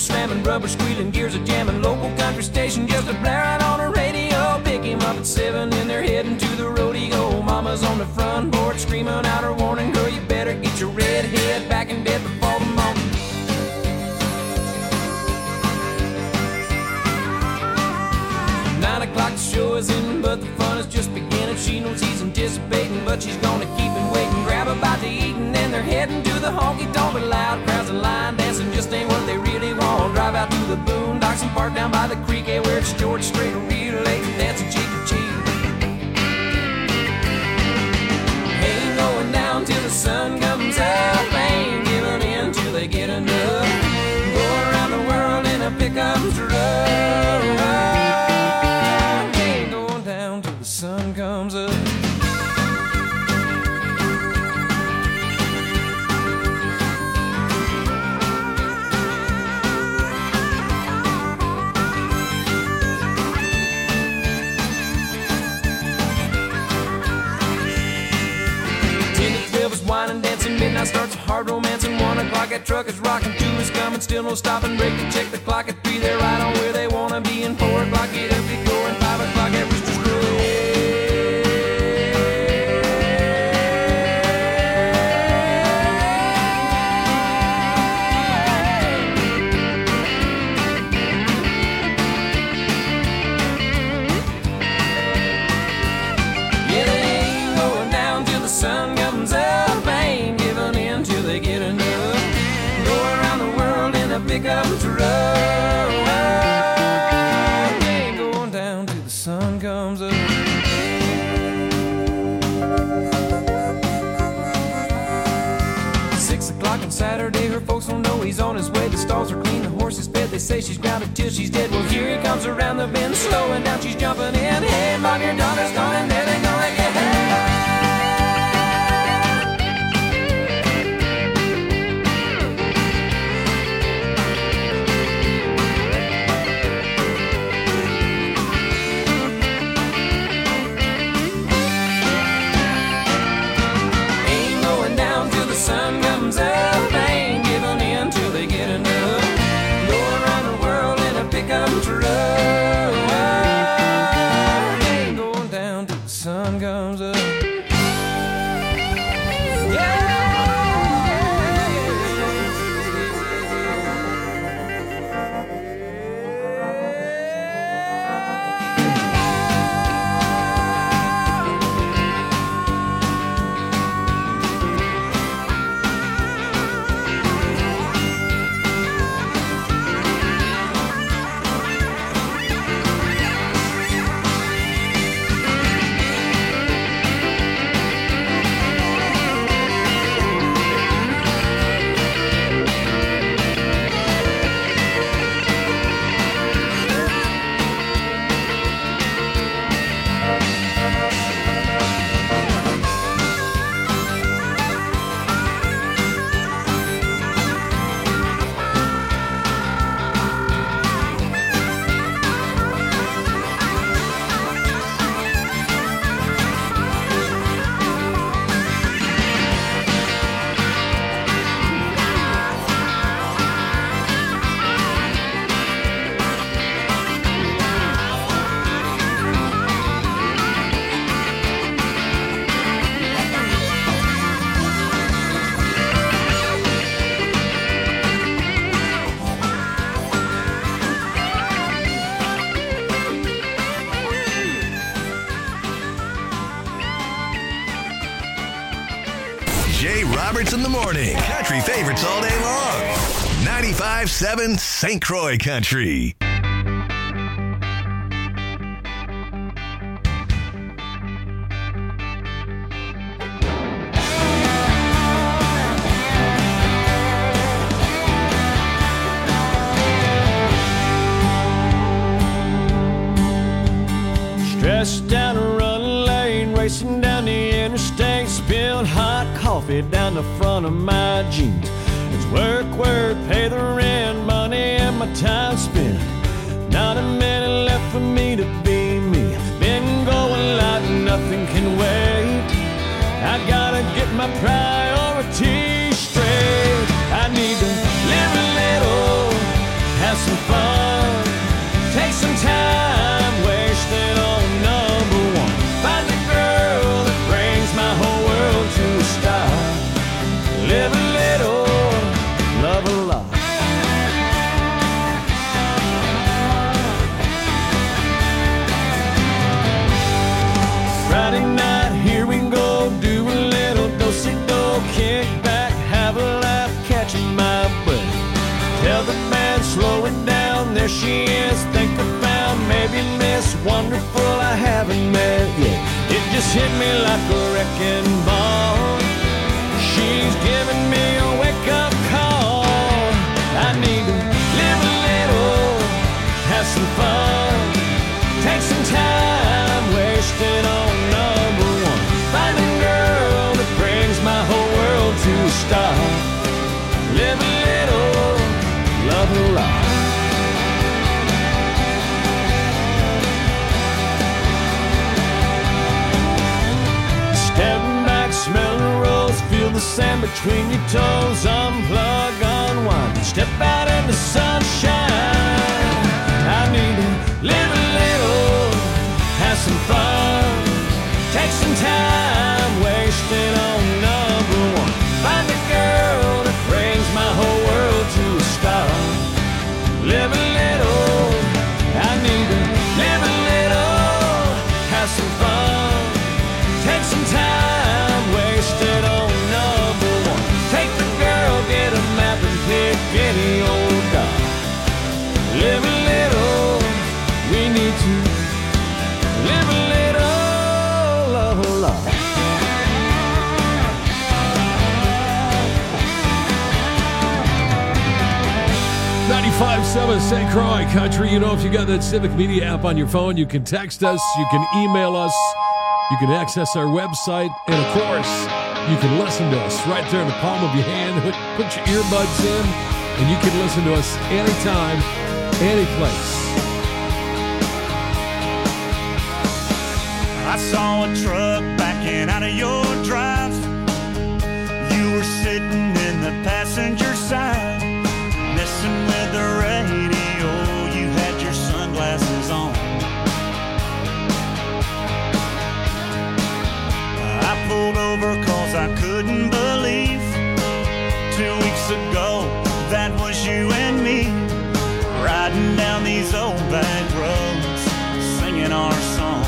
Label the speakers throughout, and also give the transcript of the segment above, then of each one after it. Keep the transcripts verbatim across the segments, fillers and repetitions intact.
Speaker 1: slamming, rubber squealing, gears a jamming. Local country station just a blaring on the radio. Pick him up at seven and they're heading to the rodeo. Mama's on the front porch screaming out her warning. Girl, you better get your red head back in bed before the morning. Nine o'clock the show is in, but the fun is just beginning. She knows he's anticipating, but she's gonna keep him waiting. Grab a bite to eat and then they're heading to the honky-tonk. But loud crowds and line dancing just ain't what they really want. Drive out to the boondocks and park down by the creek, eh, where it's George Strait relay dancing cheek to cheek. Ain't going down till the sun comes up. Ain't giving in till they get enough. Go around the world in a pickup truck. Ain't going down till the sun comes up. Midnight starts a hard romancing. One o'clock that truck is rocking. Two is coming, still no stopping. Break to check the clock at three. They're right on where they wanna be. And four o'clock get up, get going. Five o'clock at Rooster's Crow. Yeah, they ain't going down till the sun comes up. Pick up a truck. Ain't going down till the sun comes up. Six o'clock on Saturday, her folks don't know he's on his way. The stalls are clean, the horse is fed. They say she's grounded till she's dead. Well, here he comes around the bend, slowing down, she's jumping in. Hey, mom, your daughter's gone, there they gonna get her. Sun comes up, ain't giving in till they get enough. Go around the world in a pickup truck. Ain't going down till the sun comes up.
Speaker 2: Jay Roberts in the morning. Country favorites all day long. ninety-five point seven Saint Croix Country.
Speaker 3: Stressed down a run lane, racing down the interstate, spilled hot coffee down the front of my jeans. It's work, work, pay the rent, money and my time spent. Not a minute left for me to be me. Been going like nothing can wait. I gotta get my priorities straight. I need to live a little, some fun. Take some time wasted on number one. Find the girl that brings my whole world to a stop. Live a little, love a lot. Friday night, here we go, do a little do-si-do, kick back, have a laugh, catching my breath. Tell the band, slow it down, there she is, think I found maybe Miss Wonderful I haven't met yet. It just hit me like a wrecking ball. She's giving me a wake-up call. I need to live a little, have some fun, take some time, wasted on number one. Find a girl that brings my whole world to a stop. Live a little, love a lot. Stepping back, smell the rose, feel the sand between your toes. Unplug, unwind, step out in the sunshine. I need to live a little, have some fun, take some time, wasted on number one. Find a girl that brings my whole world to a stop. Live a little, I need to live a little, have some fun, take some time, wasted on number one. Take the girl, get a map and pick any old dot. Live a little, we need to live a little, love a lot.
Speaker 4: ninety-five point seven Saint Croix Country. You know, if you got that Civic Media app on your phone, you can text us, you can email us, you can access our website, and of course, you can listen to us right there in the palm of your hand. Put your earbuds in, and you can listen to us anytime, any place.
Speaker 5: I saw a truck backing out of your drive. You were sitting in the passenger side, messing with the radio. You had your sunglasses on. I pulled over cause I couldn't believe two weeks ago that was you and me, riding down these old back roads, singing our songs.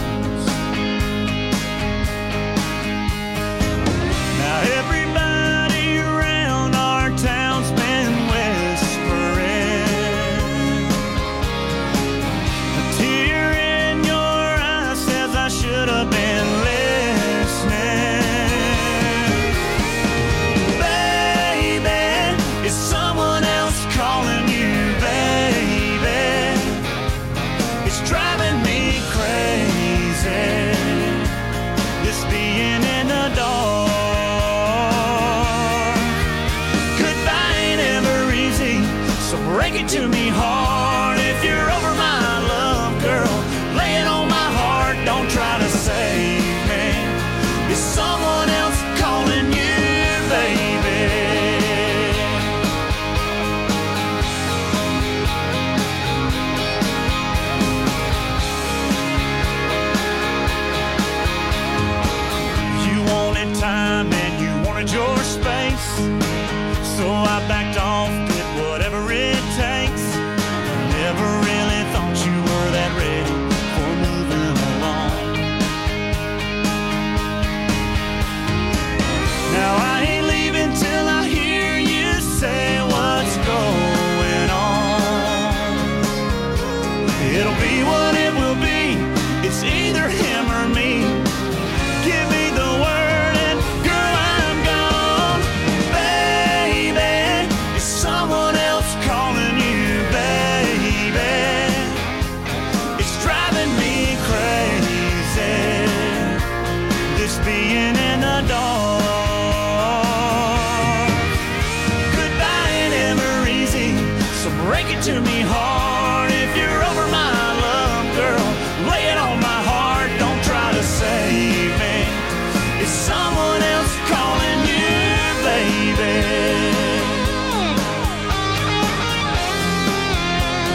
Speaker 5: Now everybody around our town's been whispering. A tear in your eye says I should have been listening. Baby, is someone else calling you, baby? It's driving me crazy, this being in the dark. Break it to me hard if you're over my love, girl. Lay it on my heart, don't try to save me. Is someone else calling you, baby? You wanted time and you wanted your space, so I backed off, did whatever it takes. Never really thought you were that ready for moving along. Now I ain't leaving till I hear you say what's going on. It'll be what it will be, it's either him or me. Give me the word and girl, I'm gone. Baby, is someone else calling you, baby? It's driving me crazy, this being in the dark. Goodbye ain't ever easy, so break it to me hard if you're over my love, girl. Lay it on my heart, don't try to save me. Is someone else calling you, baby?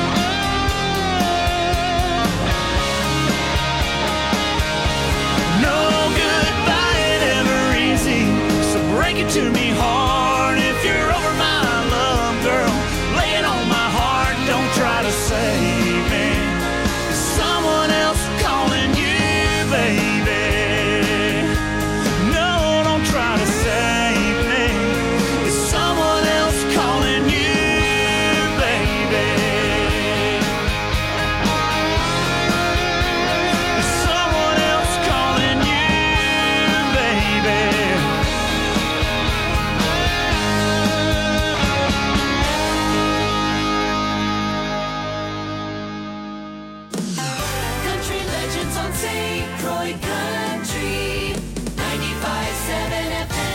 Speaker 1: on Saint Croix Country ninety-five point seven F M.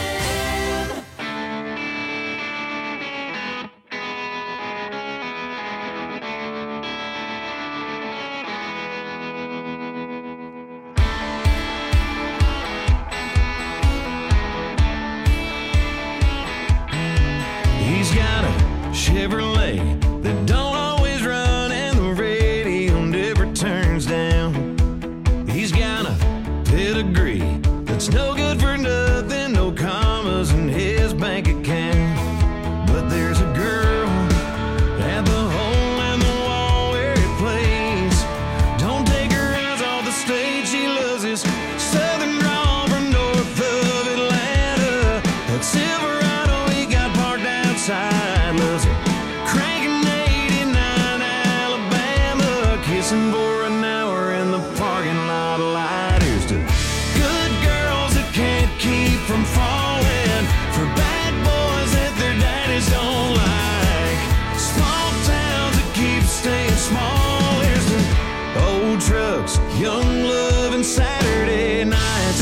Speaker 5: He's got a Chevrolet that don't always run and the radio never turns down. He's got a pedigree that's no good for nothing, no commas in his bank account. But there's a girl at the hole in the wall where it plays. Don't take her eyes off the stage, she loves his southern drawl from north of Atlanta. That Silverado he got parked outside, loves it cranking eighty-nine Alabama, kissing for an hour in the parking lot light. Here's to good girls that can't keep from falling, for bad boys that their daddies don't like, small towns that keep staying small. Here's to old trucks, young love, and Saturday nights.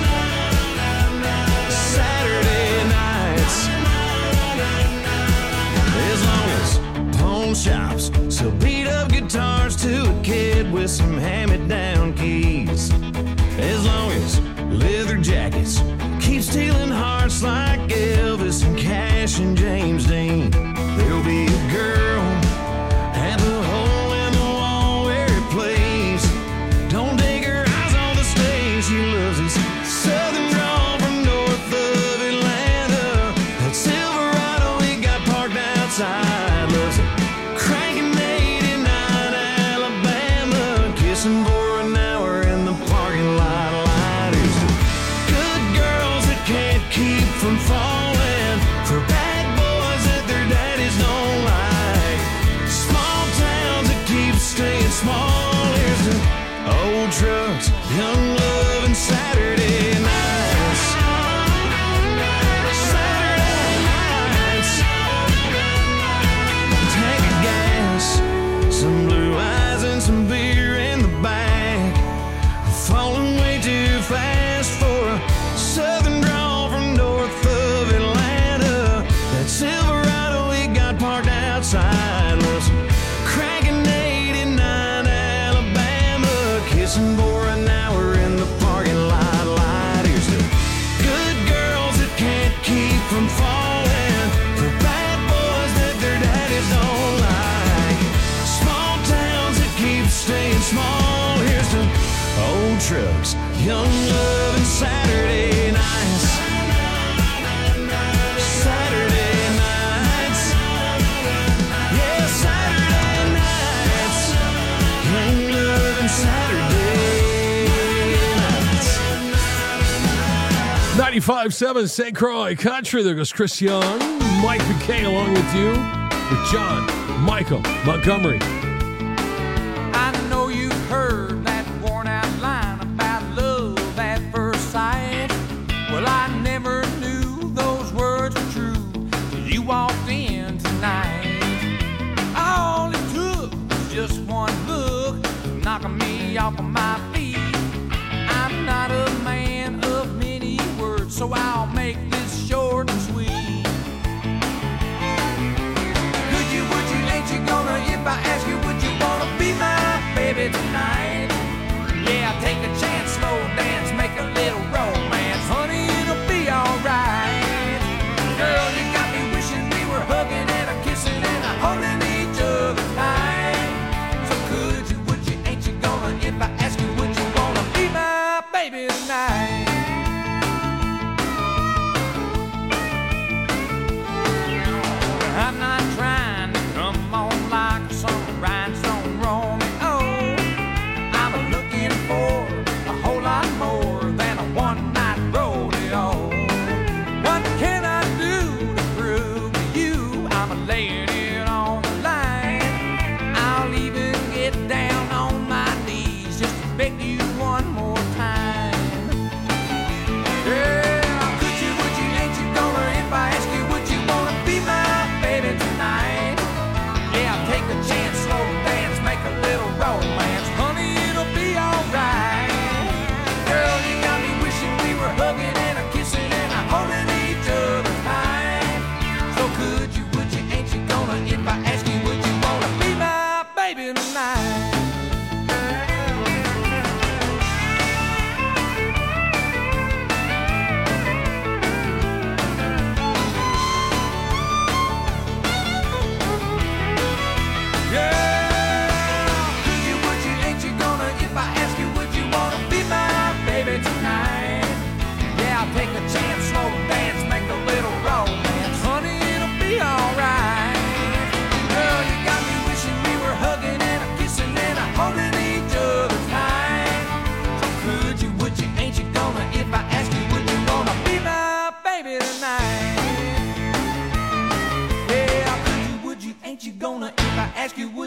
Speaker 5: Saturday nights. As long as pawn shops sell beat up guitars to a kid with some hand-me-down keys. As long as leather jackets keep stealing hearts like Elvis and Cash and James Dean, there'll be a girl at the hole in the wall where it plays. Don't take her eyes on the stage, she loves his southern drawl from north of Atlanta. That Silverado he got parked outside, loves it cranking eighty-nine Alabama, kissing for an hour in the parking lot light. Here's to good girls that can't keep from falling, for bad boys that their daddies don't like, small towns that keep staying small. Here's to old trucks, young love, and Saturday nights. Saturday nights. Tank of gas, some blue eyes, and some beer in the back. Falling way too fast for a southern drawl from north of Atlanta. That Silverado he got parked outside, loves cranking eighty-nine Alabama, kissing for an hour in the parking lot light. Here's to good girls that can't keep from falling, for bad boys that their daddies don't like, small towns that keep staying small. Here's to old trucks, young love, and Saturday nights. Saturday nights. Yeah, Saturday nights. Young love and Saturday nights.
Speaker 4: ninety-five point seven Saint Croix Country. There goes Chris Young, Mike McKay along with you, with John Michael Montgomery.
Speaker 1: I know you've heard that worn out line about love at first sight. Well, I never knew those words were true till you walked in tonight. All it took was just one look, knocking me off of my feet. I'm not a man of many words, so I'll make this short and sweet. Could you, would you, ain't you gonna, if I ask you, would you wanna be my baby tonight? Yeah, take a chance, slow dance, make a little romance. Honey, it'll be alright. Girl, you got me wishing we were hugging and a kissing and a holding each other tight. So could you, would you, ain't you gonna, if I ask you, would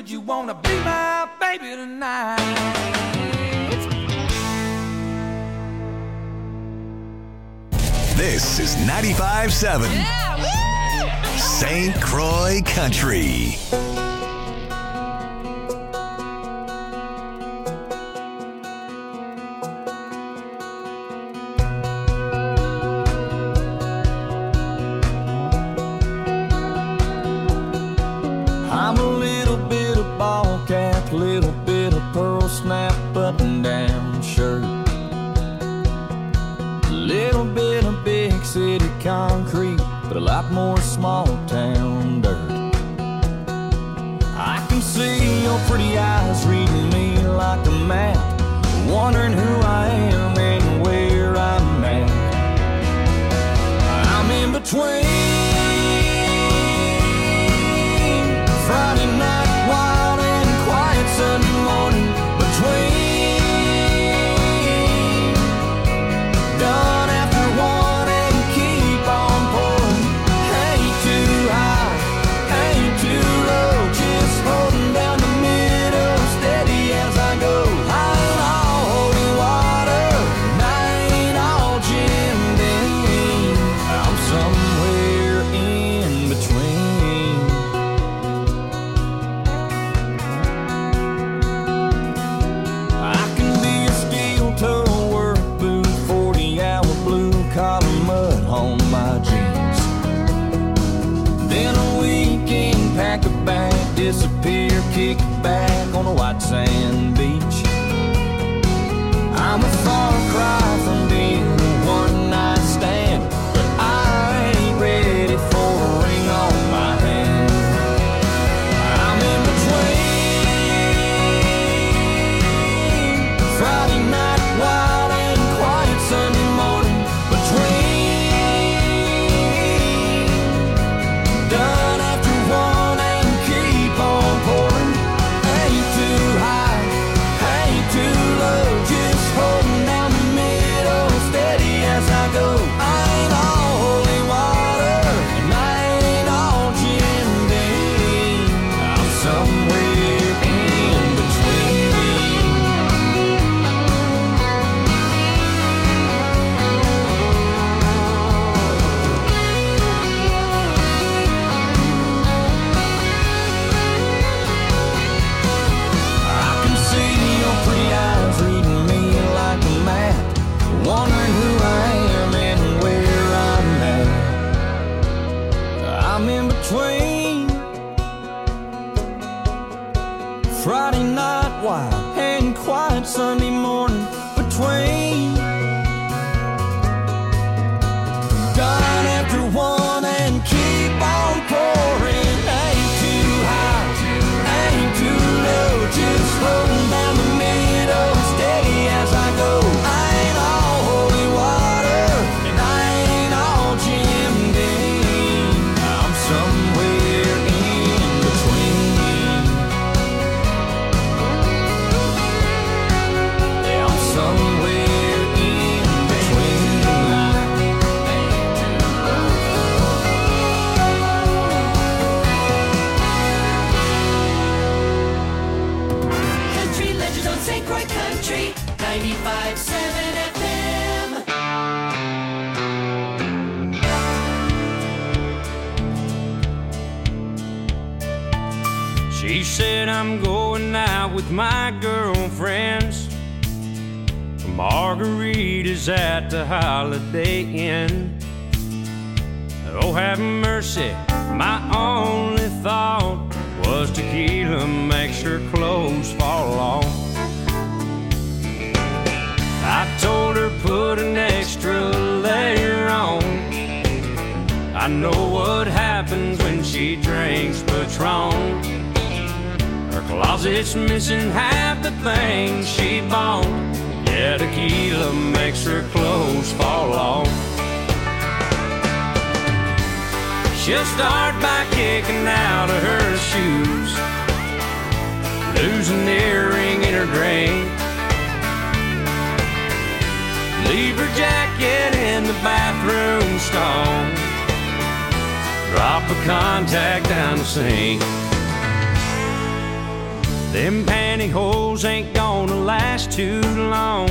Speaker 1: would you wanna be my baby tonight?
Speaker 2: This is ninety-five seven
Speaker 1: Yeah,
Speaker 2: Saint Croix Country.
Speaker 5: I'm a little bit of ball cap, little bit of pearl snap button down shirt, little bit of big city concrete, but a lot more small town dirt. I can see your pretty eyes reading me like a map, wondering who I am and where I'm at. I'm in between Friday night wild and quiet Sunday morning, between done after one and keep on pouring. Ain't too high, ain't too low, just holding down the middle, steady as I go. I ain't all holy water, and I ain't all Jim Dean. I'm somewhere in between. I can be a steel toe work boot, forty hour blue collar mud on my jeans. Then a weekend pack a bag, disappear, kick back on a white sand beach. I'm a far cry from being a one night stand, but I ain't ready for a ring on my hand. I'm in between Friday night wild and quiet Sunday morning, between done after one and keep on pouring. Ain't too high, ain't too low, just holding down the middle, steady as I go. I ain't all holy water, and I ain't all Jim Dean. I'm somewhere in between. I can see your pretty eyes reading me like a map, wondering who I am and where I'm at. I'm in between Friday night wild and quiet Sunday morning, between done after one and keep on pouring. Ain't too high, ain't too low, just holding down the middle, steady as I go. I ain't all holy water, and I ain't all Jim Dean. I'm somewhere in between. Yeah, I'm somewhere in between.
Speaker 6: Country Legends on Saint Croix Country, ninety-five seven F M.
Speaker 3: She said I'm going out with my girlfriends for margaritas at the Holiday Inn. Oh, have mercy, my only thought was tequila makes her clothes fall off. I told her put an extra layer on. I know what happens when she drinks Patron. Her closet's missing half the things she bought. Yeah, tequila makes her clothes fall off. She'll start by kicking out of her shoes, lose an earring in her drink, leave her jacket in the bathroom stall, drop a contact down the sink. Them pantyhose ain't gonna last too long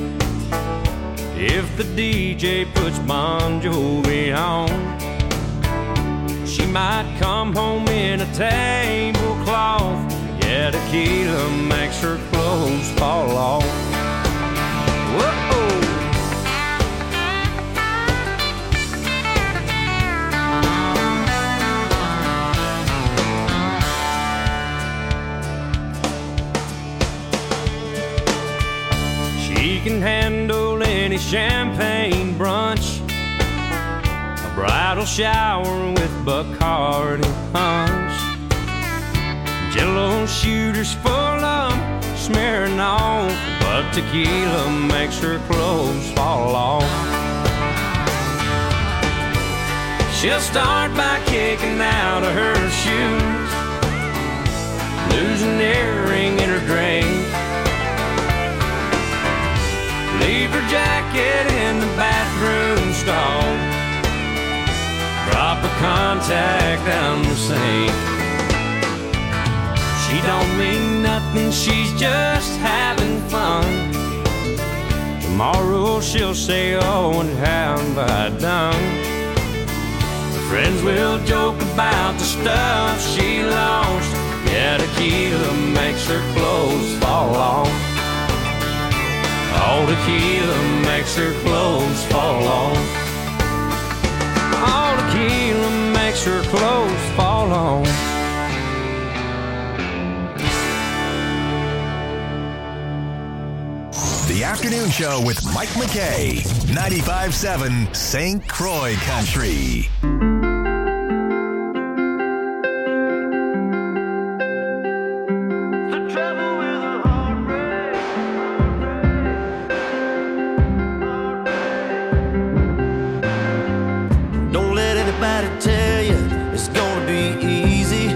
Speaker 3: if the D J puts Bon Jovi on. She might come home in a tablecloth. Yeah, tequila makes her clothes fall off. Whoa. She can handle any champagne brunch, a bridal shower with Bacardi punch, Jello shooters full of smearing on, but tequila makes her clothes fall off. She'll start by kicking out of her shoes, lose an earring in her drink, leave her jacket in the bathroom stall, drop a contact down the sink. She don't mean nothing, she's just having fun. Tomorrow she'll say, oh, and how have I done? Her friends will joke about the stuff she lost. Yeah, tequila makes her clothes fall off. All tequila makes her clothes fall off. All tequila makes her clothes fall off.
Speaker 2: The Afternoon Show with Mike McKay, ninety-five point seven Saint Croix Country.
Speaker 5: Don't let anybody tell you it's gonna be easy.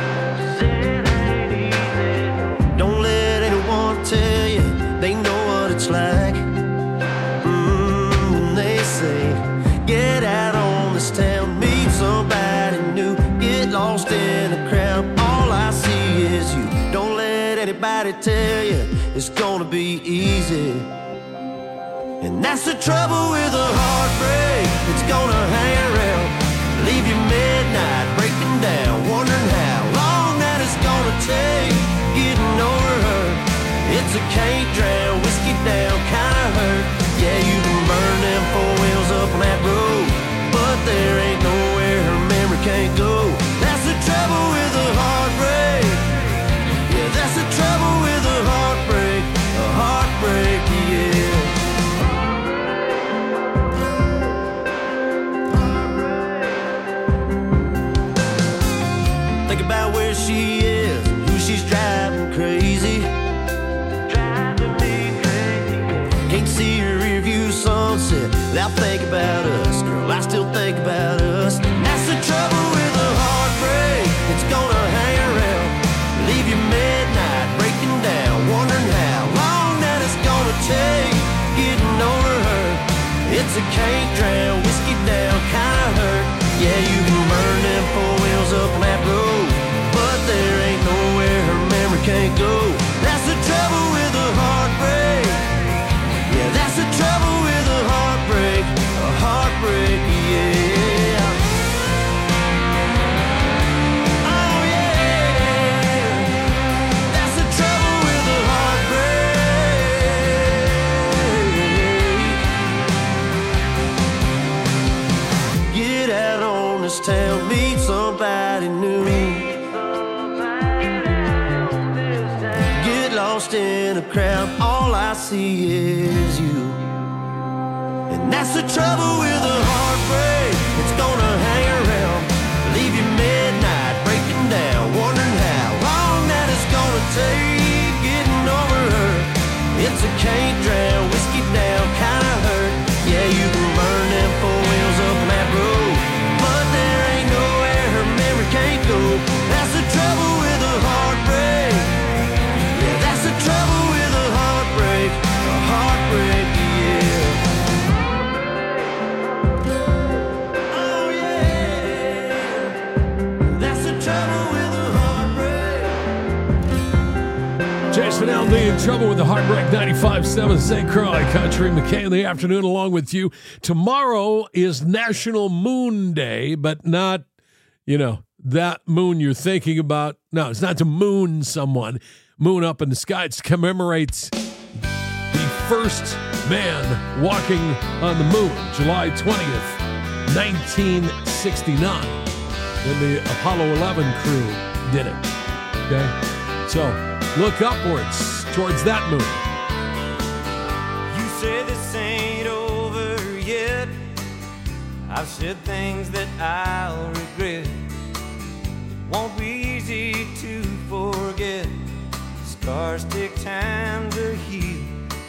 Speaker 5: Don't let anyone tell you they know what it's like. Mm, when they say, get out on this town, meet somebody new, get lost in a crowd, all I see is you. Don't let anybody tell you it's gonna be easy. And that's the trouble with a heartbreak, it's gonna hang around, leave you midnight breaking down, wondering how long that it's gonna take getting over her. It's a can't drown, whiskey down kind of hurt. Yeah, you can burn them four wheels up on that road, but there ain't nowhere her memory can't go. That's the trouble with a heartbreak. Yeah, that's the trouble with a heartbreak. A heartbreak, yeah. Think about where she is, who she's driving crazy. Can't see her rear view sunset without thinking about us. Girl, I still think about us. That's the trouble with a heartbreak. It's gonna hang around, leave you midnight breaking down, wondering how long that it's gonna take getting over her. It's a can't drown, whiskey down kind of hurt. Yeah, you can burn them four wheels up on that road, but there ain't nowhere her memory can't go. That's the trouble with a heartbreak. Yeah, that's the trouble with a heartbreak, a heartbreak, yeah. Oh yeah, that's the trouble with a heartbreak. Get out on this town, meet somebody new. Get lost in a crowd, all I see is you. And that's the trouble with a heartbreak. It's gonna hang around, leave you midnight breaking down, wondering how long that it's gonna take getting over her. It's a can't drown, whiskey down kind of hurt. Yeah, you can burn them four wheels up on that road, but there ain't nowhere her memory can't go. That's the trouble with a heartbreak. Yeah, that's the trouble with a heartbreak, a heartbreak, yeah.
Speaker 4: Jason Aldean in trouble with the Heartbreak ninety-five seven Saint Croix Country. McKay in the afternoon along with you. Tomorrow is National Moon Day, but not, you know, that moon you're thinking about. No, it's not to moon someone. Moon up in the sky. It commemorates the first man walking on the moon, July twentieth, nineteen sixty-nine, when the Apollo eleven crew did it. Okay? So, look upwards towards that moon.
Speaker 5: You say this ain't over yet. I've said things that I'll regret. It won't be easy to forget. Scars take time to heal.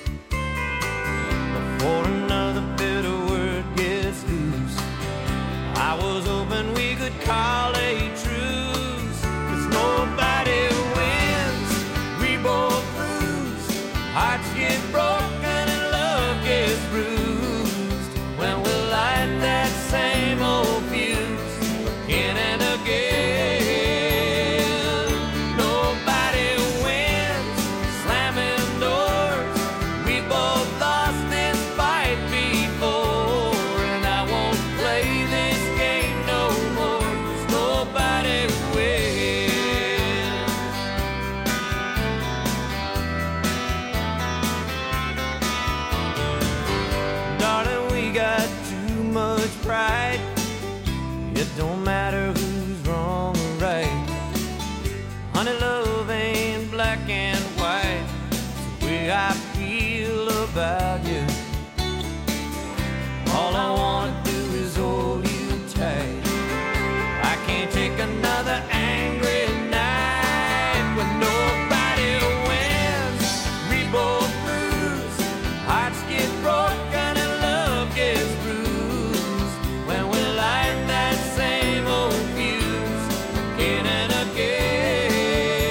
Speaker 5: Before another bitter word gets loose, I was hoping we could call a truce. 'Cause nobody wins, we both lose. Hearts get broken and love gets bruised. When we light that same old fuse again and again. Nobody wins, slamming doors. We both lost this fight before, and I won't play this game no more. 'Cause nobody wins. Darling, we got too much pride. It don't matter who's wrong or right. Honey, love ain't black and white. It's the way I feel about you. All I wanna do is hold you tight. I can't take another angry night when nobody wins. We both lose. Hearts get broken and love gets bruised. When we light that same old fuse again and again.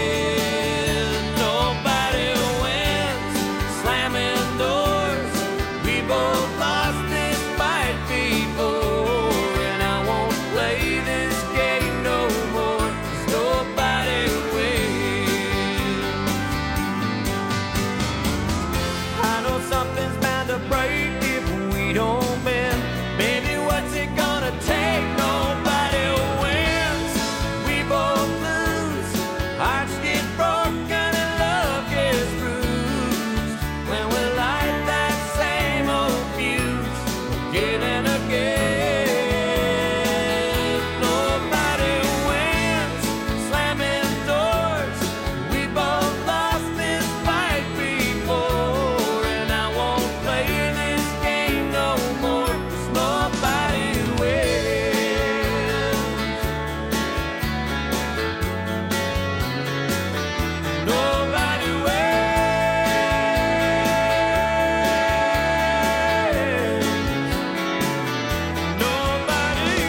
Speaker 5: Nobody wins, slamming doors. We both lost this fight before, and I won't play this game no more. 'Cause nobody wins. I know something's bound to break if we don't bend. Baby, what's it gonna take? Nobody wins. We both lose. Hearts get broken and love gets bruised. When we light that same old fuse again and again. Nobody wins, slamming doors. We both lost this fight before, and I won't play this game no more. 'Cause nobody wins. Nobody wins. Nobody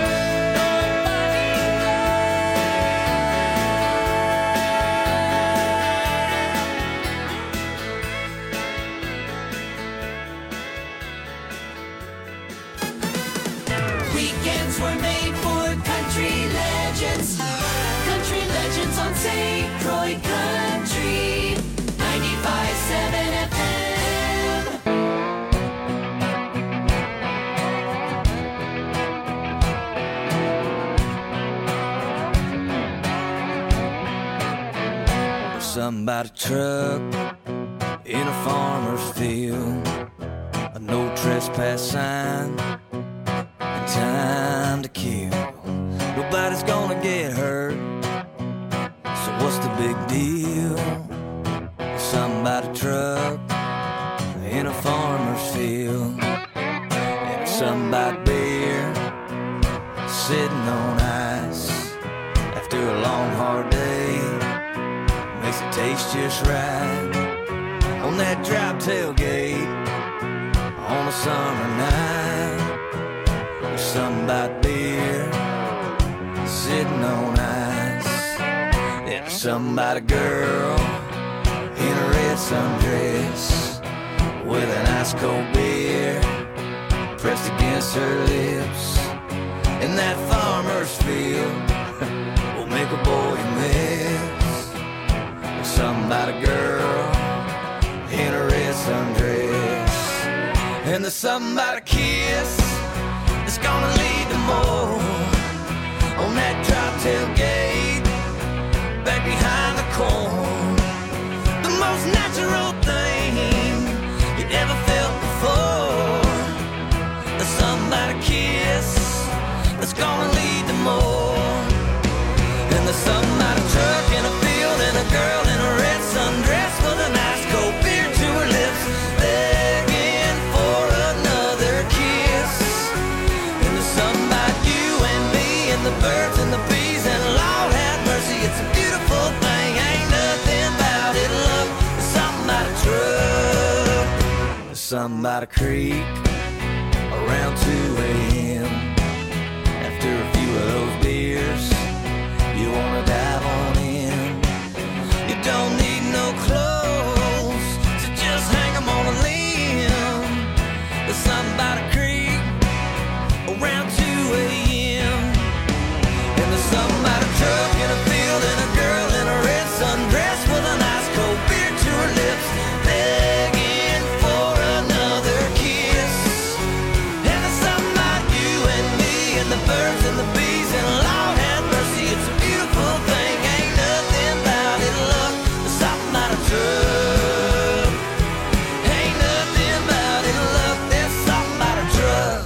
Speaker 6: Weekends were made for country legends. Country legends on Saint Croix Country. ninety-five point seven F M.
Speaker 5: Something about a truck in a farmer's field, a no trespass sign, and time to kill. Nobody's gonna get hurt, so what's the big deal? Something about a truck in a farmer's field, and something about beer sitting on ice after a long hard day. Makes it taste just right on that drop tailgate on a summer night. There's something about beer sitting on ice. There's something about a girl in a red sundress with an ice cold beer pressed against her lips. In that farmer's field will make a boy miss.
Speaker 1: something about a girl in a red sundress. And there's something about a kiss that's gonna lead to more. On that drop tailgate, back behind the corn, the most natural thing you ever felt before. There's something about a kiss that's gonna lead to more. And there's something about a truck in a field and a girl in a red sundress with a nice cold beer to her lips, begging for another kiss. And there's something about you and me and the birds and the bees, and Lord have mercy, it's a beautiful thing. Ain't nothing about it, love. There's something about a truck. There's something about a creek around two a.m. After a few of those beers, you wanna dive on in. You don't need no clothes, so just hang 'em on a limb. There's something about a creek around two a.m. And there's something about a truck in a field and a girl in a red sundress with a nice cold beer to her lips, begging for another kiss. And there's something about you and me and the birds and the bees, and Lord have mercy, it's a beautiful thing. Ain't nothing about it, love. There's something about a truck. Ain't nothing about it, love. There's something about a truck.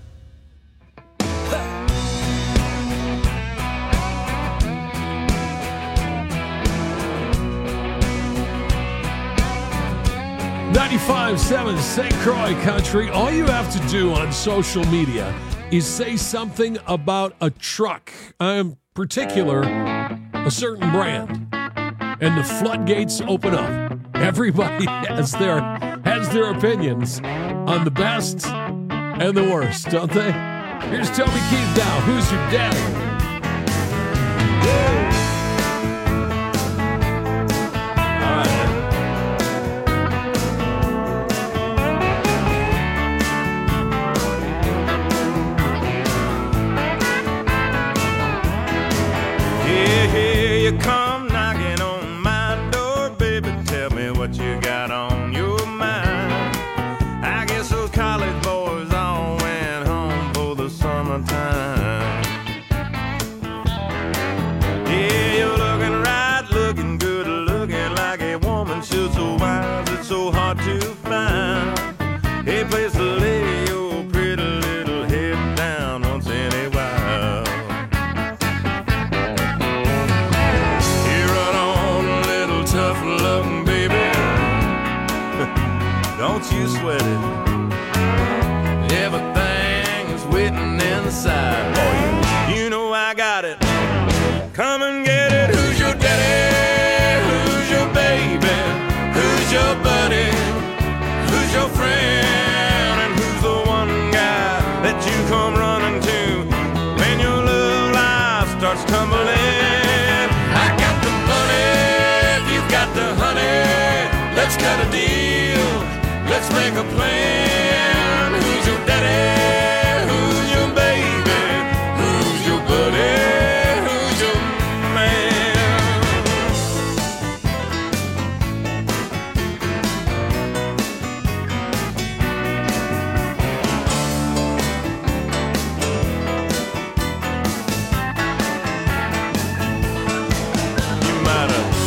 Speaker 4: ninety-five seven Saint Croix Country. All you have to do on social media is say something about a truck, in particular, a certain brand, and the floodgates open up. Everybody has their has their opinions on the best and the worst, don't they? Here's Toby Keith now. Who's your daddy?
Speaker 5: You come knocking on my door, baby, tell me what you got on your mind. I guess those college boys all went home for the summertime. Yeah, you're looking right, looking good, looking like a woman should, so wise it's so hard to find a place to lay your pretty little head down once in a while. Tough love, baby, don't you sweat it. Everything is waiting inside for you. You know I got it. Come and get it. Who's your daddy? Who's your baby? Who's your buddy? Who's your friend? And who's the one guy that you come running to when your love life starts tumbling? I got the money, got the honey, let's cut a deal, let's make a plan. Who's your daddy? Who's your baby? Who's your buddy? Who's your man? You might have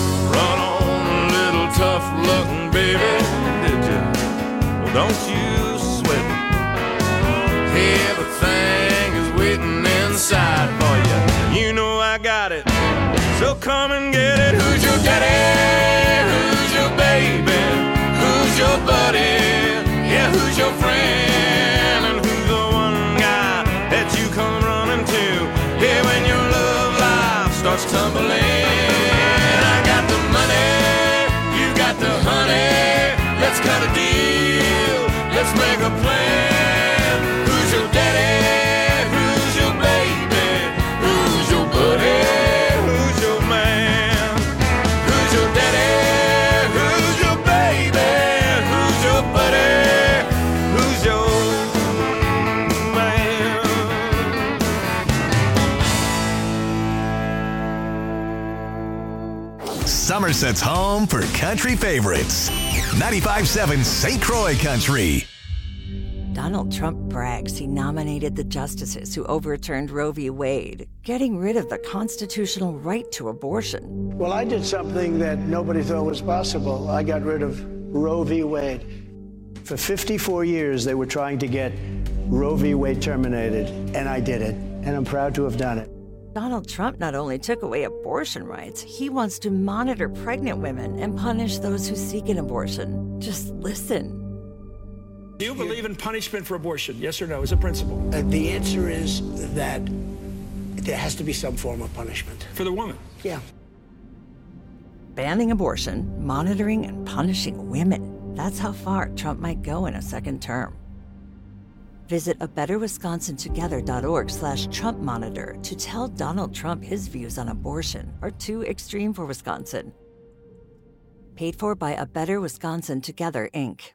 Speaker 5: tough looking, baby, did you? Well, don't you sweat it. Everything is waiting inside for you. You know I got it, so come and get it. Who's your daddy? Who's your baby? Who's your buddy? Yeah, who's your friend? And who's the one guy that you come running to here when your love life starts tumbling? I got the money, got the honey, let's cut a deal, let's
Speaker 2: Somerset's home for country favorites. ninety-five point seven Saint Croix Country.
Speaker 7: Donald Trump brags he nominated the justices who overturned Roe v. Wade, getting rid of the constitutional right to abortion.
Speaker 8: Well, I did something that nobody thought was possible. I got rid of Roe v. Wade. For fifty-four years, they were trying to get Roe v. Wade terminated, and I did it, and I'm proud to have done it.
Speaker 7: Donald Trump not only took away abortion rights, he wants to monitor pregnant women and punish those who seek an abortion. Just listen.
Speaker 9: Do you believe in punishment for abortion? Yes or no, as a principle?
Speaker 8: Uh, the answer is that there has to be some form of punishment.
Speaker 9: For the woman?
Speaker 8: Yeah.
Speaker 7: Banning abortion, monitoring and punishing women. That's how far Trump might go in a second term. Visit a better wisconsin together dot org slash Trump monitor to tell Donald Trump his views on abortion are too extreme for Wisconsin. Paid for by A Better Wisconsin Together, Incorporated.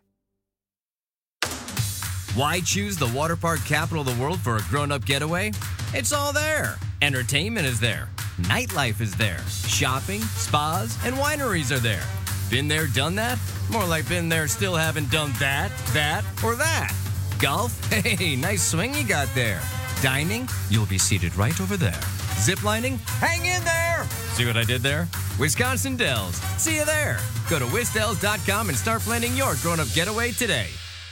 Speaker 1: Why choose the water park capital of the world for a grown-up getaway? It's all there. Entertainment is there. Nightlife is there. Shopping, spas, and wineries are there. Been there, done that? More like been there, still haven't done that, that, or that. Golf? Hey, nice swing you got there. Dining? You'll be seated right over there. Ziplining? Hang in there! See what I did there? Wisconsin Dells. See you there. Go to wisdells dot com and start planning your grown-up getaway today.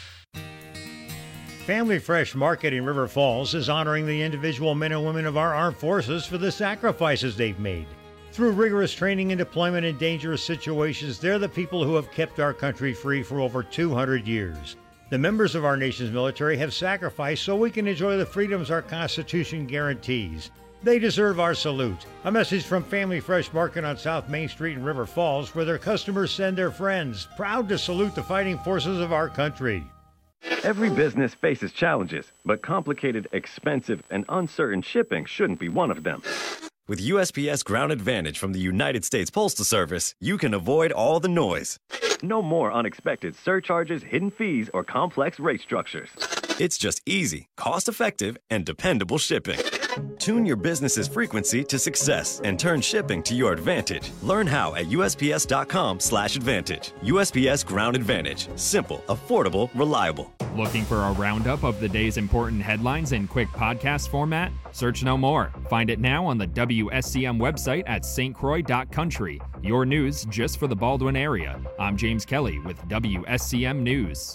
Speaker 10: Family Fresh Market in River Falls is honoring the individual men and women of our armed forces for the sacrifices they've made. Through rigorous training and deployment in dangerous situations, they're the people who have kept our country free for over two hundred years. The members of our nation's military have sacrificed so we can enjoy the freedoms our Constitution guarantees. They deserve our salute. A message from Family Fresh Market on South Main Street in River Falls, where their customers send their friends, proud to salute the fighting forces of our country.
Speaker 11: Every business faces challenges, but complicated, expensive, and uncertain shipping shouldn't be one of them.
Speaker 12: With U S P S Ground Advantage from the United States Postal Service, you can avoid all the noise.
Speaker 11: No more unexpected surcharges, hidden fees, or complex rate structures.
Speaker 12: It's just easy, cost-effective, and dependable shipping. Tune your business's frequency to success and turn shipping to your advantage. Learn how at U S P S dot com slash advantage. U S P S Ground Advantage. Simple, affordable, reliable.
Speaker 13: Looking for a roundup of the day's important headlines in quick podcast format? Search no more. Find it now on the W S C M website at S T Croix dot country. Your news just for the Baldwin area. I'm James Kelly with W S C M News.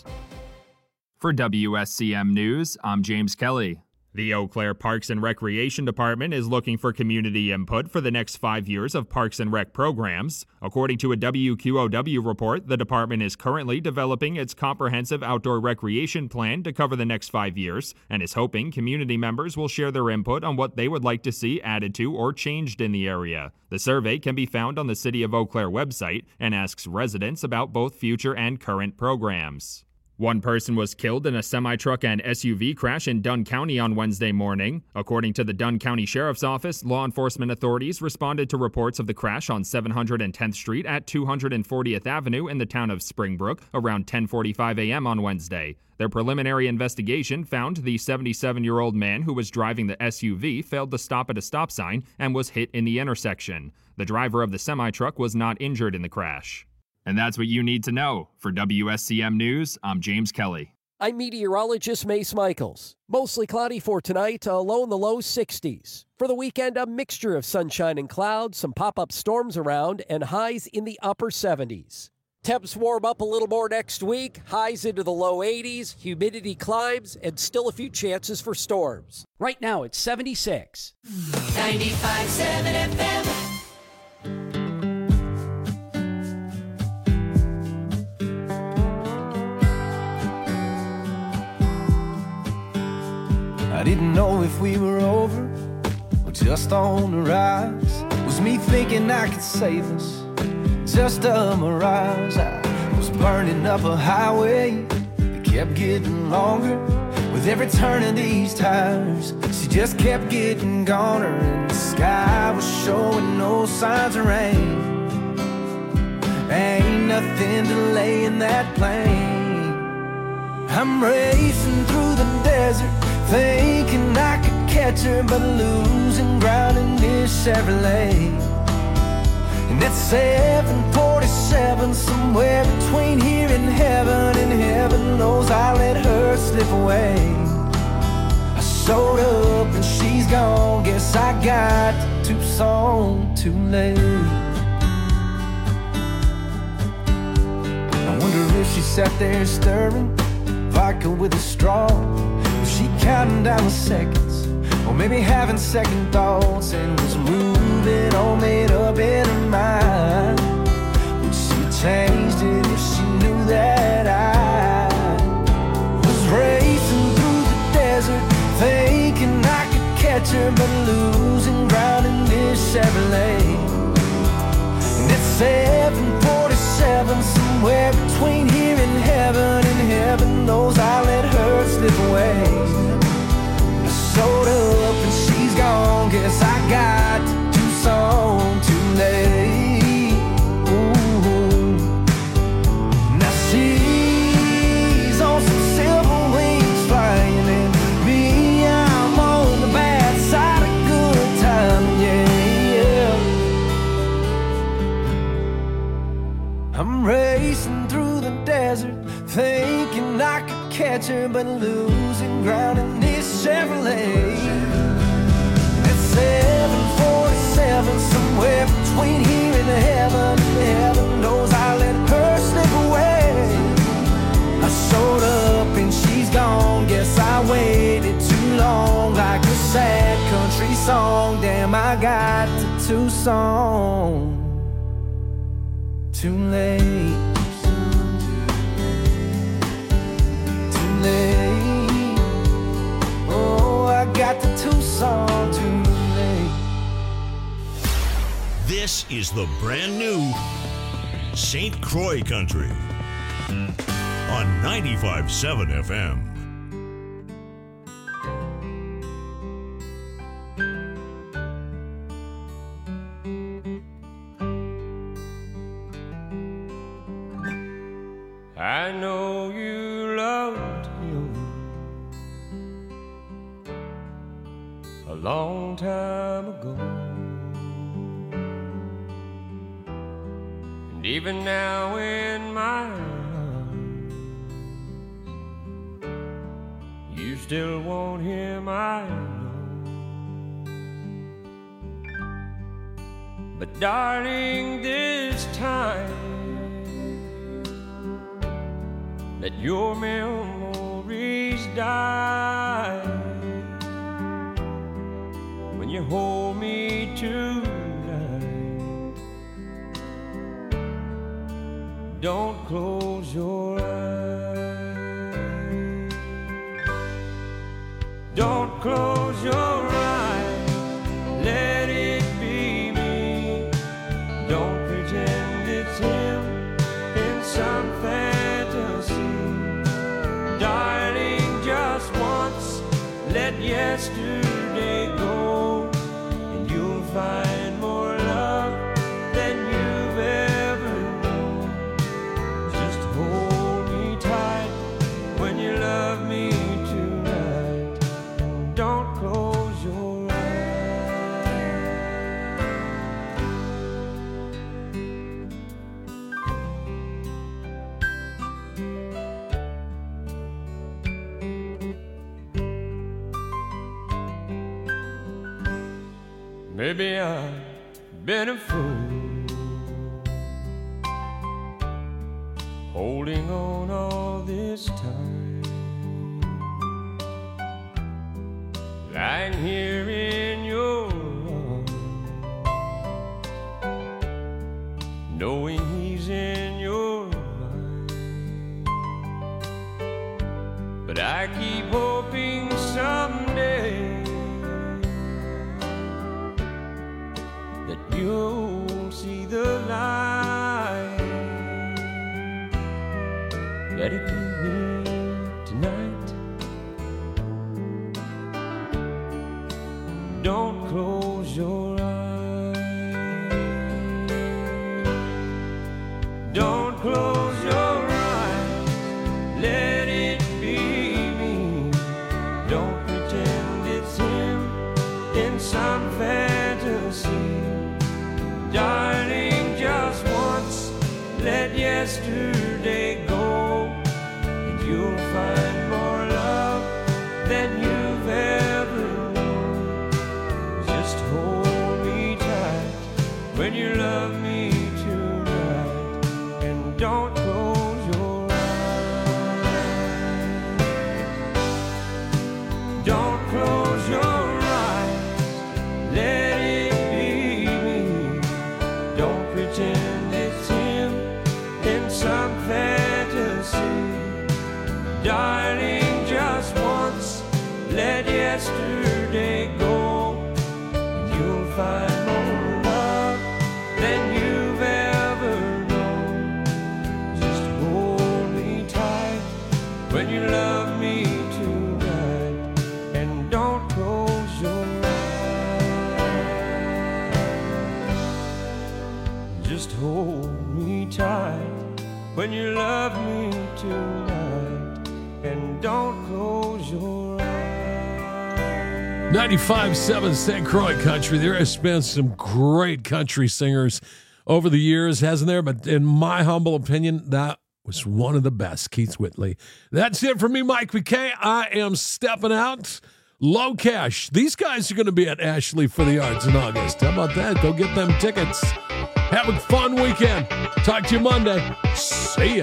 Speaker 13: For W S C M News, I'm James Kelly. The Eau Claire Parks and Recreation Department is looking for community input for the next five years of Parks and Rec programs. According to a W Q O W report, the department is currently developing its comprehensive outdoor recreation plan to cover the next five years and is hoping community members will share their input on what they would like to see added to or changed in the area. The survey can be found on the City of Eau Claire website and asks residents about both future and current programs. One person was killed in a semi-truck and S U V crash in Dunn County on Wednesday morning. According to the Dunn County Sheriff's Office, law enforcement authorities responded to reports of the crash on seven hundred tenth Street at two hundred fortieth Avenue in the town of Springbrook around ten forty-five a.m. on Wednesday. Their preliminary investigation found the seventy-seven-year-old man who was driving the S U V failed to stop at a stop sign and was hit in the intersection. The driver of the semi-truck was not injured in the crash. And that's what you need to know. For W S C M News, I'm James Kelly.
Speaker 14: I'm meteorologist Mace Michaels. Mostly cloudy for tonight, a low in the low sixties. For the weekend, a mixture of sunshine and clouds, some pop-up storms around, and highs in the upper seventies. Temps warm up a little more next week, highs into the low eighties, humidity climbs, and still a few chances for storms. Right now, it's seventy-six.
Speaker 6: ninety-five point seven F M.
Speaker 15: I didn't know if we were over or just on the rise. Was me thinking I could save us just a mirage? I was burning up a highway that kept getting longer. With every turn of these tires, she just kept getting goner. And the sky was showing no signs of rain. Ain't nothing delaying that plane. I'm racing through the desert, thinking I could catch her, but losing ground in this Chevrolet. And it's seven forty-seven, somewhere between here and heaven, and heaven knows I let her slip away. I showed up and she's gone, guess I got to Tucson too late. I wonder if she sat there stirring vodka with a straw. Was she counting down the seconds, or maybe having second thoughts, and was moving all made up in her mind? Would she changed it if she knew that I was racing through the desert, thinking I could catch her, but losing ground in this Chevrolet? And it's seven forty-seven, somewhere between here and heaven, and heaven knows I let her slip away. I showed up and she's gone, guess I got to Tucson too late. Ooh. Now she's on some silver wings flying, and me, I'm on the bad side of good time, yeah, yeah. I'm racing through the desert, thinking I could catch her, but losing ground in this Chevrolet. It's seven forty-seven, somewhere between here and heaven, and heaven knows I let her slip away. I showed up and she's gone, guess I waited too long, like a sad country song. Damn, I got to Tucson too late. Oh, I got the Tucson too late.
Speaker 16: This is the brand new Saint Croix Country on ninety-five point seven F M.
Speaker 3: I know you loved him a long time ago, and even now in my arms, you still want him, I know. But darling, this time let your memories die. When you hold me tonight, don't close your eyes. Don't close your eyes, let it be me. Don't pretend it's him in some fantasy. Darling, just once, let yesterday go, and you'll find more love than you've ever known. Just hold me tight when you love me tonight. Don't close your Maybe I've been a fool, holding on all this time, lying here in your arms, knowing he's in your mind. But I keep hoping someday you'll see the light. Let it be me tonight. Don't close your eyes. Don't close your eyes. Let it be me. Don't pretend it's him in some fantasy. Darling,
Speaker 1: let yesterday go, and you'll find more love than you've ever known. Just hold me tight when you love me tonight, and don't close your eyes. Don't close your eyes, let it be me. Don't pretend it's him in some fantasy. Darling, just once, let yesterday go, and you'll find more love than you've ever known. Just hold me tight when you love me tonight, and don't close your eyes. Just hold me tight when you love me tonight, and don't close your eyes.
Speaker 4: ninety-five point seven Saint Croix Country. There has been some great country singers over the years, hasn't there? But in my humble opinion, that was one of the best, Keith Whitley. That's it for me, Mike McKay. I am stepping out. Low Cash. These guys are going to be at Ashley for the Arts in August. How about that? Go get them tickets. Have a fun weekend. Talk to you Monday. See ya.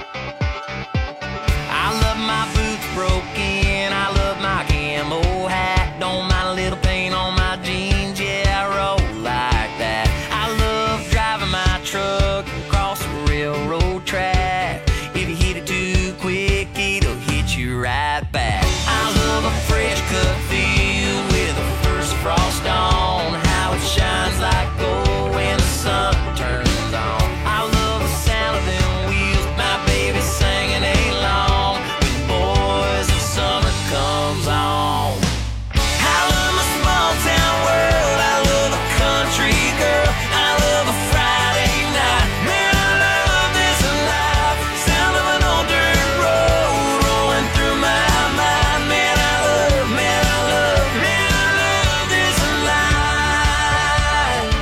Speaker 17: I love my boots broken. I love my camo hat. Don't mind a little paint on my jeans. Yeah, I roll like that. I love driving my truck across the railroad track. If you hit it too quick, it'll hit you right back. I love a fresh cut field with the first frost on. How it shines like gold when the sun turns on. I love the sound of them wheels, my baby singing along with boys as summer comes on. I love my small town world, I love a country girl, I love a Friday night. Man, I love this life, sound of an old dirt road rolling through my mind. Man, I love, man, I love, man, I love this life.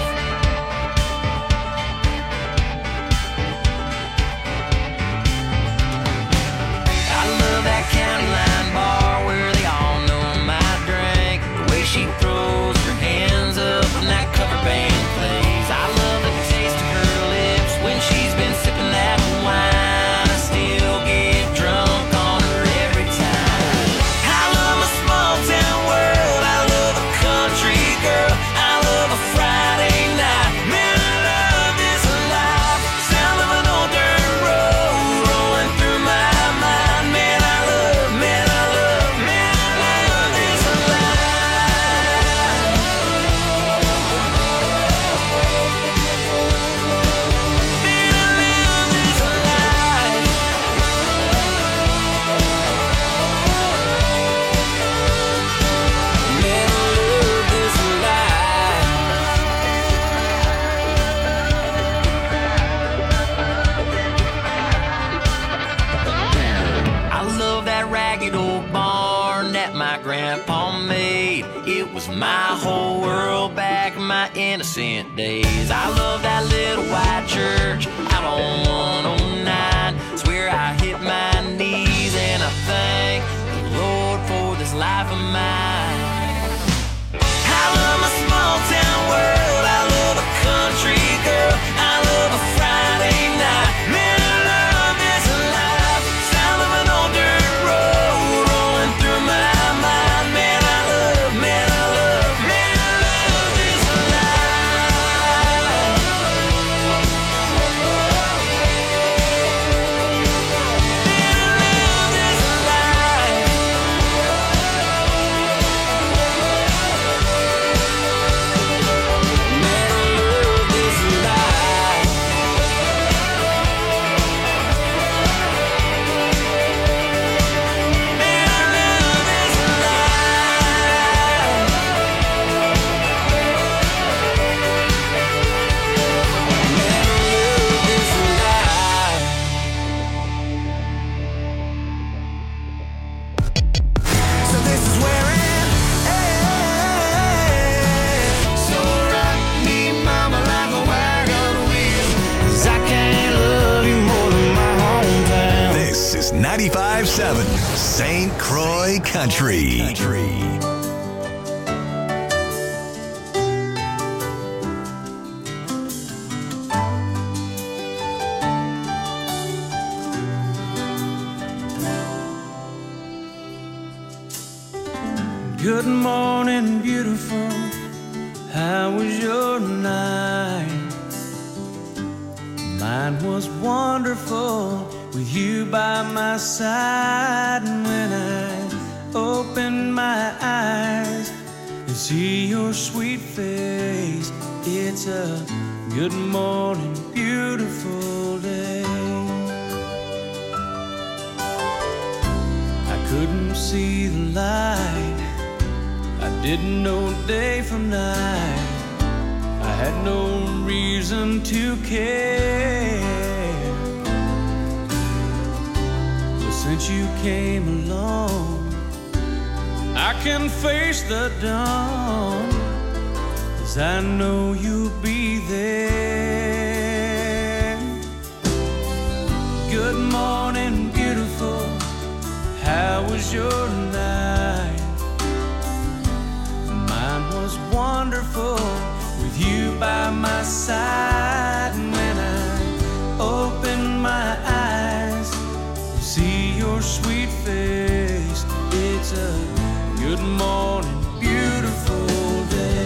Speaker 17: I love that county line bar where they all know my drink. The way she throws her hands up when that cover band plays. I love the taste of her lips when she's been sipping that wine. I still get drunk on her every time. I love my small town world. I love a country girl. I love a Friday night. Man, I love this life. Sound of an old dirt road rolling through my mind. Man, I love, man, I love, man, I love this life. Man, I love this life. Man, I love this life. I love that ragged old barn that my grandpa made. It was my whole world back in my innocent days. I love that little white church out on one oh nine. Swear I hit my knees and I thank the Lord for this life of mine. I love my small town world. I love a country girl. I love a Friday night. Man, I love this life. Sound of an old dirt road rolling through my mind. Man, I love, man, I love, man, I love this life.
Speaker 2: ninety-five seven Saint Croix Country. Country.
Speaker 5: Good morning, beautiful. How was your night? Mine was wonderful with you by my side. And when I open my eyes and see your sweet face, it's a good morning, beautiful day. I couldn't see the light, I didn't know day from night, I had no reason to care. But since you came along, I can face the dawn, 'cause I know you'll be there. Good morning, beautiful. How was your night? Mine was wonderful with you by my side. And when I open my eyes, see your sweet face, it's a good morning, beautiful day.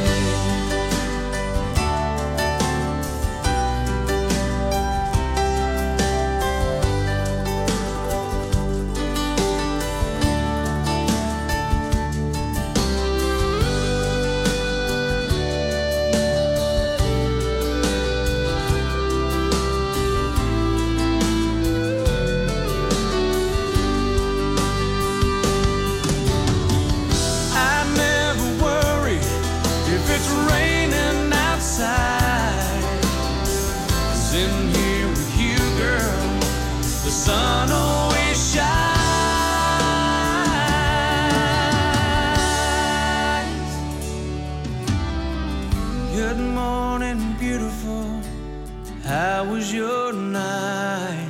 Speaker 5: Sun always shines. Good morning, beautiful. How was your night?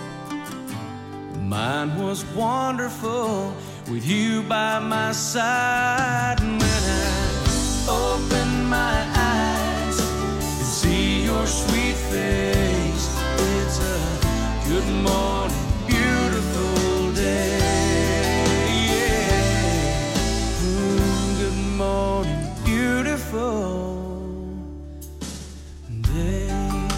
Speaker 5: Mine was wonderful with you by my side. And when I open my eyes and see your sweet face, it's a good morning, beautiful day. Yeah. Mm, good morning, beautiful day.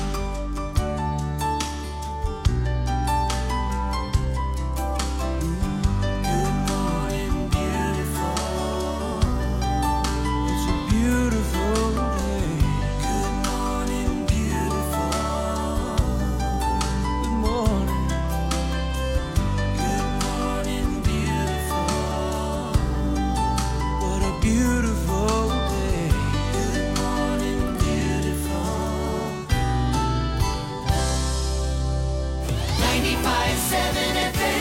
Speaker 5: Good morning, beautiful. It's a beautiful day. Good morning, beautiful. Good morning. Good morning, beautiful. What a beautiful day. Good morning, beautiful.
Speaker 6: ninety-five seven F M.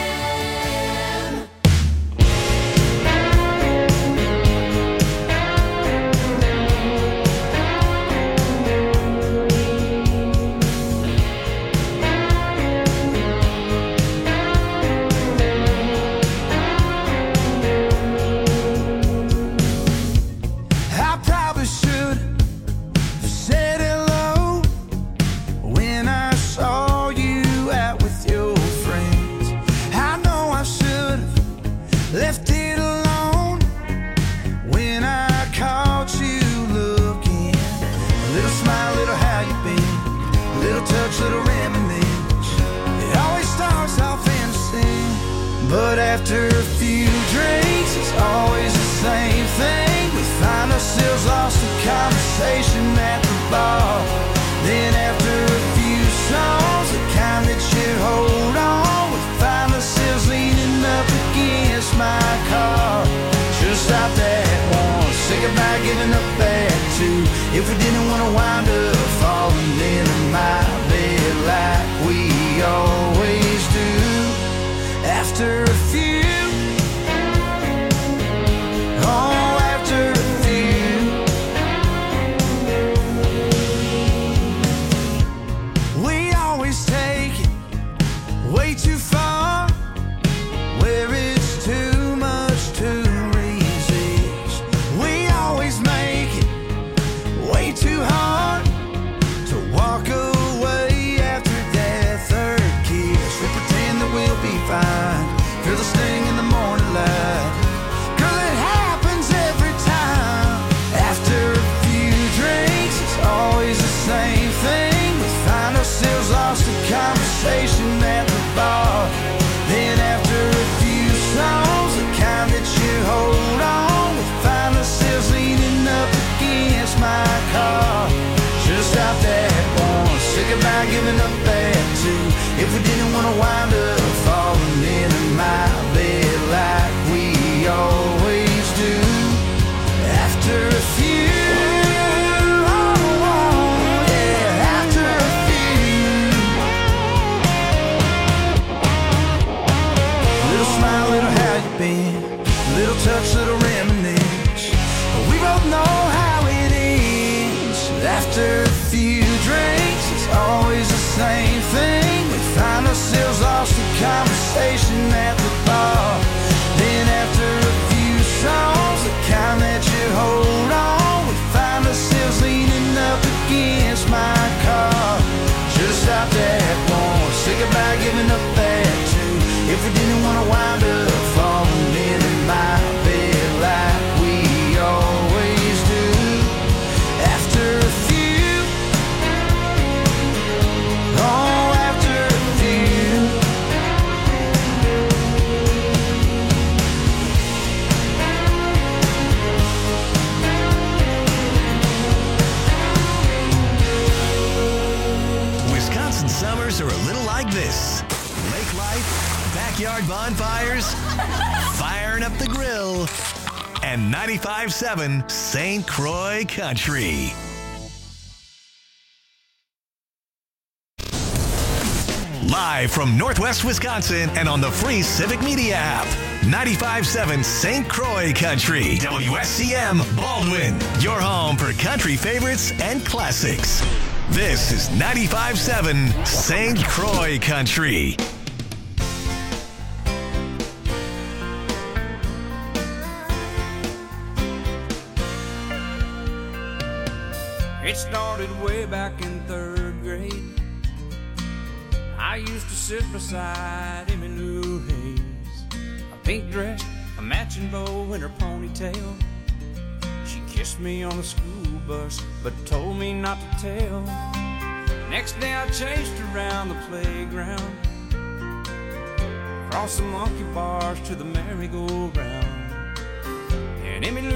Speaker 15: I probably should have said hello when I saw you out with your friends. I know I should have left it alone when I caught you looking. A little smile, little how you been, a little touch, little reminiscence. It always starts off innocent, but after a few drinks, it's always the same thing. We find ourselves lost in conversation at the bar. Then after a few songs, the kind that should hold on, we find ourselves leaning up against my car. Should've stopped at one, say goodbye, getting up at two. If we didn't want to wind up falling into my bed like we always do. After a few, oh, after a few, we always take it way too far. conversation at the bar. Then after a few songs, the kind that you hold on, we find ourselves leaning up against my car. Should've stopped at one, said goodbye, giving up at two. If we didn't want to wind up falling into my bed like we always do. After a few, oh, oh, yeah, after a few. Little smile, little how you been, little touch, little reminisce. We both know how it ends. After a few drinks, it's always the same thing. We find ourselves lost in conversation at the bar. Then after a few songs, the kind that you hold on, we find ourselves leaning up against my car. Should've stopped at one, say goodbye, giving up at two. If we didn't want to wind up falling into my bed like we always do. After a few, oh, after a few.
Speaker 2: Wisconsin summers are a little like this. Lake life, backyard bonfires, firing up the grill, and ninety-five point seven Saint Croix Country. Live from Northwest Wisconsin and on the free Civic Media app. ninety-five point seven Saint Croix Country. W S C M Baldwin. Your home for country favorites and classics. This is ninety-five point seven Saint Croix Country.
Speaker 18: It started way back in third grade. I used to sit beside Emmy Lou Hayes. A pink dress, a matching bow in her ponytail. She kissed me on the school bus, but told me not to tell. Next day I chased her around the playground, across the monkey bars to the merry-go-round. And Emmy Lou